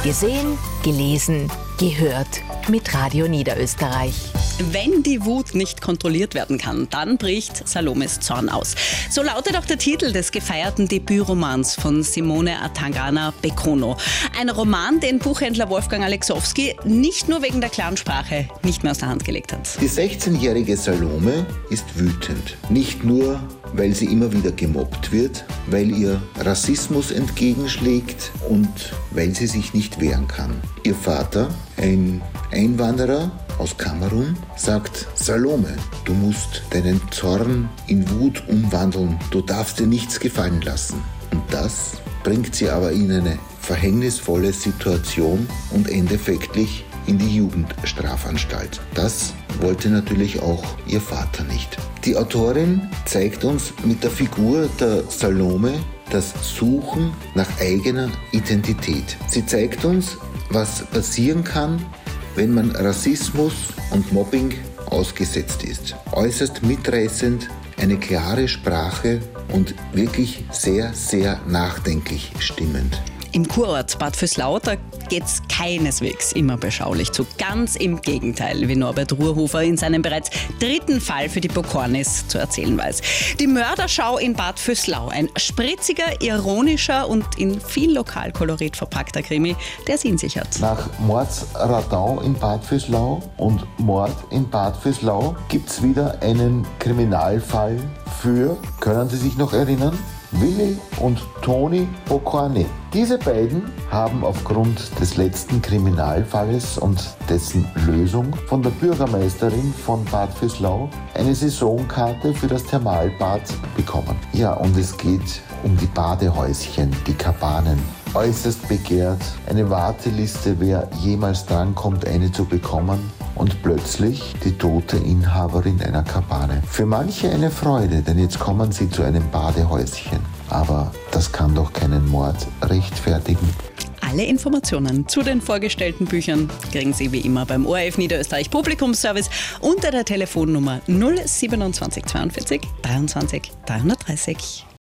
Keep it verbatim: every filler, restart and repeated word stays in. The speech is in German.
Gesehen, gelesen, gehört mit Radio Niederösterreich. Wenn die Wut nicht kontrolliert werden kann, dann bricht Salomes Zorn aus. So lautet auch der Titel des gefeierten Debütromans von Simone Atangana Bekono. Ein Roman, den Buchhändler Wolfgang Alexowski nicht nur wegen der klaren Sprache nicht mehr aus der Hand gelegt hat. Die sechzehnjährige Salome ist wütend. Nicht nur, weil sie immer wieder gemobbt wird, weil ihr Rassismus entgegenschlägt und weil sie sich nicht wehren kann. Ihr Vater, ein Einwanderer aus Kamerun, sagt: Salome, du musst deinen Zorn in Wut umwandeln. Du darfst dir nichts gefallen lassen. Und das bringt sie aber in eine verhängnisvolle Situation und endeffektlich in die Jugendstrafanstalt. Das wollte natürlich auch ihr Vater nicht. Die Autorin zeigt uns mit der Figur der Salome das Suchen nach eigener Identität. Sie zeigt uns, was passieren kann, wenn man Rassismus und Mobbing ausgesetzt ist. Äußerst mitreißend, eine klare Sprache und wirklich sehr, sehr nachdenklich stimmend. Im Kurort Bad Vöslau, da geht's keineswegs immer beschaulich zu. Ganz im Gegenteil, wie Norbert Ruhrhofer in seinem bereits dritten Fall für die Bokornis zu erzählen weiß. Die Mörderschau in Bad Vöslau, ein spritziger, ironischer und in viel Lokalkolorit verpackter Krimi, der es in sich hat. Nach Mordsradau in Bad Vöslau und Mord in Bad Vöslau gibt's wieder einen Kriminalfall für, können Sie sich noch erinnern? Willi und Toni Bokorny. Diese beiden haben aufgrund des letzten Kriminalfalles und dessen Lösung von der Bürgermeisterin von Bad Vöslau eine Saisonkarte für das Thermalbad bekommen. Ja, und es geht um die Badehäuschen, die Kabanen. Äußerst begehrt, eine Warteliste, wer jemals drankommt, eine zu bekommen. Und plötzlich die tote Inhaberin einer Kabane. Für manche eine Freude, denn jetzt kommen sie zu einem Badehäuschen. Aber das kann doch keinen Mord rechtfertigen. Alle Informationen zu den vorgestellten Büchern kriegen Sie wie immer beim O R F Niederösterreich Publikumsservice unter der Telefonnummer null siebenundzwanzig zweiundvierzig dreiundzwanzig dreihundertdreißig.